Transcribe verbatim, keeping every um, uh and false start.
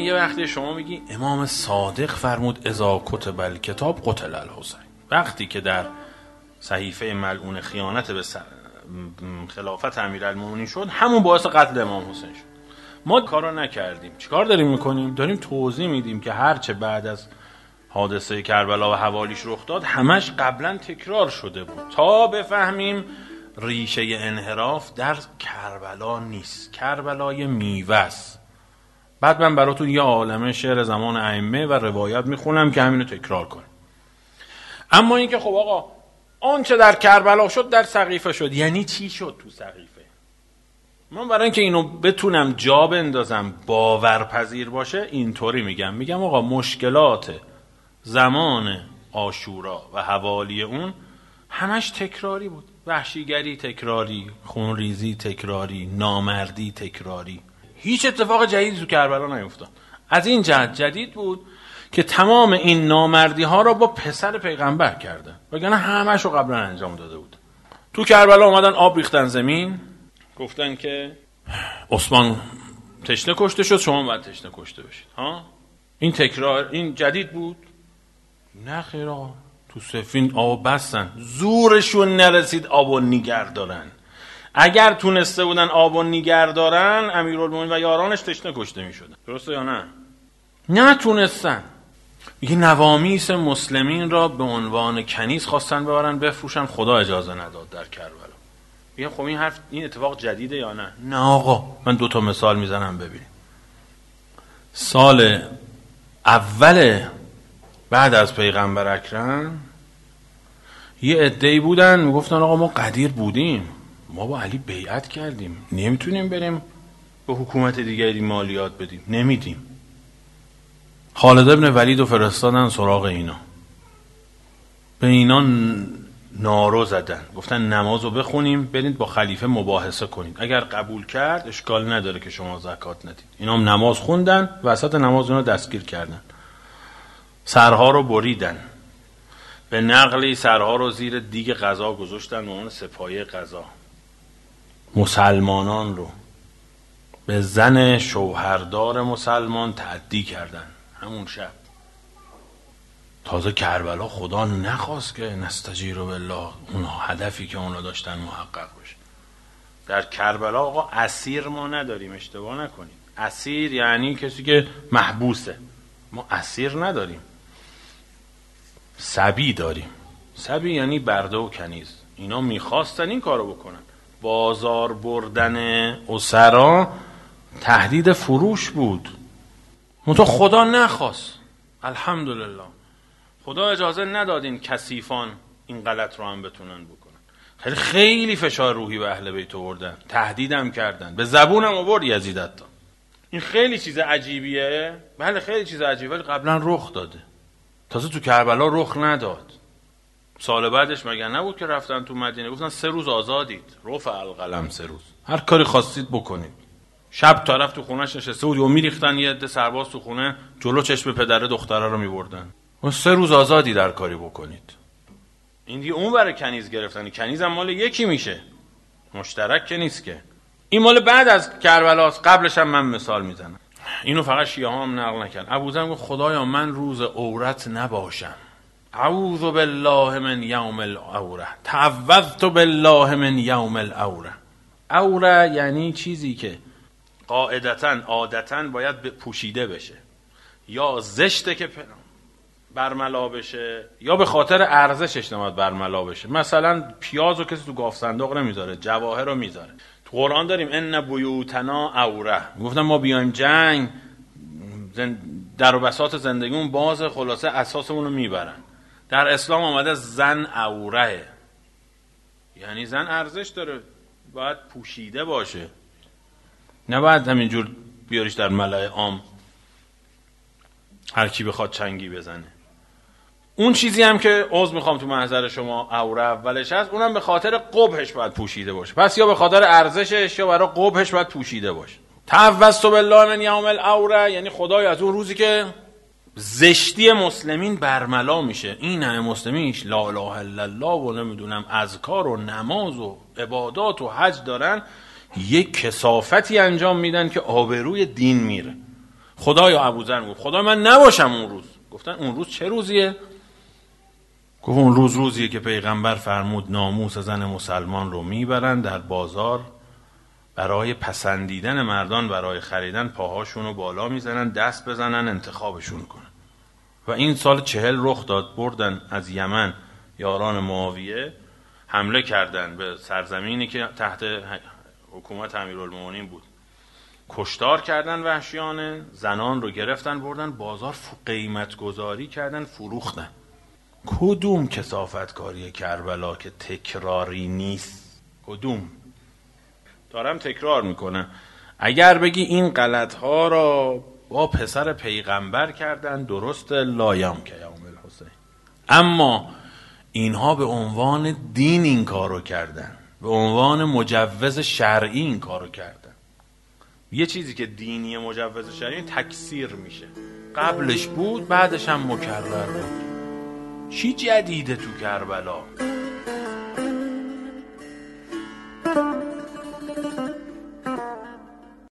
یه وقتی شما میگی امام صادق فرمود اذا کتب الکتاب قتل الحسین، وقتی که در صحیفه ملعون خیانت به خلافت امیرالمومنین شد، همون باعث قتل امام حسین شد. ما کارا نکردیم. چیکار داریم میکنیم؟ داریم توضیح میدیم که هرچه بعد از حادثه کربلا و حوالیش رخ داد همش قبلا تکرار شده بود، تا بفهمیم ریشه انحراف در کربلا نیست، کربلای میوه است. بعد من براتون یه عالمه شعر زمان ائمه و روایت میخونم که همینو تکرار کنیم. اما اینکه خب آقا آنچه در کربلا شد در سقیفه شد، یعنی چی شد تو سقیفه؟ من برای اینکه اینو بتونم جا بندازم باورپذیر باشه اینطوری میگم میگم آقا مشکلات زمان عاشورا و حوالی اون همش تکراری بود. وحشیگری تکراری، خونریزی تکراری، نامردی تکراری، هیچ اتفاق جدیدی تو کربلا نیفتاد. از این جهت جدید بود که تمام این نامردی ها را با پسر پیغمبر کردن، وگرنه همش رو قبلا انجام داده بود. تو کربلا اومدن آب ریختن زمین، گفتن که عثمان تشنه کشته شد، شما باید تشنه کشته بشید. ها این تکرار این جدید بود؟ نه خیر آقا، تو سفین آب بستن، زورشون نرسید آبو نیگر دارن. اگر تونسته بودن آبو نیگر دارن امیرالمومنین و یارانش تشنه کشته میشدن. درسته یا نه؟ نه تونستن. میگه نوامیس مسلمین را به عنوان کنیز خواستن ببرن بفروشن، خدا اجازه نداد در کربلا. میگه خب این حرف این اتفاق جدیده یا نه؟ نه آقا، من دو تا مثال میزنم ببینیم. سال اول بعد از پیغمبر اکرم یه عده‌ای بودن میگفتن آقا ما قدیر بودیم، ما با علی بیعت کردیم، نمیتونیم بریم به حکومت دیگری مالیات بدیم، نمیدیم. خالد ابن ولید رو فرستادن سراغ اینا، به اینا نارو زدن، گفتن نمازو بخونیم برید با خلیفه مباحثه کنید، اگر قبول کرد اشکال نداره که شما زکات ندید. اینا هم نماز خوندن، وسط نماز اینا دستگیر کردن، سرها رو بریدن، به نقلی سرها رو زیر دیگ قضا گذاشتن به عنوان سپایه قضا. مسلمانان رو به زن شوهردار مسلمان تعدی کردن همون شب. تازه کربلا خدا نخواست که نستجیر بالله اون هدفی که اونا داشتن محقق بشه. در کربلا آقا اسیر ما نداریم، اشتباه نکنیم. اسیر یعنی کسی که محبوسه، ما اسیر نداریم، صبی داریم. صبی یعنی برده و کنیز. اینا میخواستن این کارو بکنن. بازار بردن اسرا تهدید فروش بود، منتها خدا نخواست. الحمدلله خدا اجازه نداد این کثیفان این غلط رو هم بتونن بکنن. خیلی خیلی فشار روحی به اهل بیت آوردن، تهدیدم کردن، به زبونم آورد یزید حتی. این خیلی چیز عجیبیه. بله خیلی چیز عجیبه، ولی قبلا رخ داده، تازه تو کربلا رخ نداد. سال بعدش مگر نبود که رفتن تو مدینه گفتن سه روز آزادید، رفع القلم، سه روز هر کاری خواستید بکنید. شب طرف تو خونهش نشسته بود و میریختن یه عده سرباز تو خونه، جلو چشم پدره دختره رو میبردن، و سه روز آزادی در کاری بکنید. این دیگه اون برای کنیز گرفتن. کنیز هم مال یکی میشه، مشترک که نیست که. این مال بعد از کربلاست، قبلش هم من مثال میزنم. اینو فقط شیعه ها هم نقل نکردن. ابوذر گفت خدایا من روز عورت نباشم، اعوذ بالله من یوم العوره، تعوذت بالله من یوم العوره. عوره یعنی چیزی که قاعدتاً عادتاً باید پوشیده بشه، یا زشته که برملا بشه، یا به خاطر ارزشش نماد برملا بشه. مثلا پیازو کسی تو گاف صندوق نمیذاره، جواهر رو میذاره. تو قرآن داریم ان بیوتنا عوره، گفتن ما بیایم جنگ در و بساط زندگیمون باز، خلاصه اساسمون رو میبرن. در اسلام آمده زن عوره، یعنی زن ارزش داره، باید پوشیده باشه، نه باید همینجور بیاریش در ملأ عام هر کی بخواد چنگی بزنه. اون چیزی هم که عذر میخوام تو محضر شما عوره اولش هست، اونم به خاطر قبحش باید پوشیده باشه. پس یا به خاطر ارزشش یا برای قبحش باید پوشیده باشه. تعوذت بالله من یوم العوره یعنی خدای از اون روزی که زشتی مسلمین برملا میشه. این همه مسلمینش لا اله الا الله و نمیدونم اذکار و نماز و عبادات و حج دارن، یک کثافتی انجام میدن که آبروی دین میره. خدایا ابوذر میگفت خدا من نباشم اون روز. گفتن اون روز چه روزیه؟ گفت اون روز روزیه که پیغمبر فرمود ناموس زن مسلمان رو میبرن در بازار، برای پسندیدن مردان برای خریدن پاهاشون رو بالا میزنن، دست بزنن انتخابشون کنن. و این سال چهل رخ داد. بردن از یمن یاران معاویه، حمله کردن به سرزمینی که تحت حکومت امیرالمومنین بود، کشتار کردن وحشیانه، زنان رو گرفتن بردن بازار، قیمت گذاری کردن، فروختن. کدوم کثافتکاری کربلا که تکراری نیست؟ کدوم؟ دارم تکرار میکنم. اگر بگی این غلط ها را با پسر پیغمبر کردن، درست لایام که یوم الحسین، اما اینها به عنوان دین این کارو کردن، به عنوان مجوز شرعی این کارو کردن. یه چیزی که دینی مجوز شرعی تکثیر میشه، قبلش بود بعدش هم مکرر بود. چی جدیده تو کربلا؟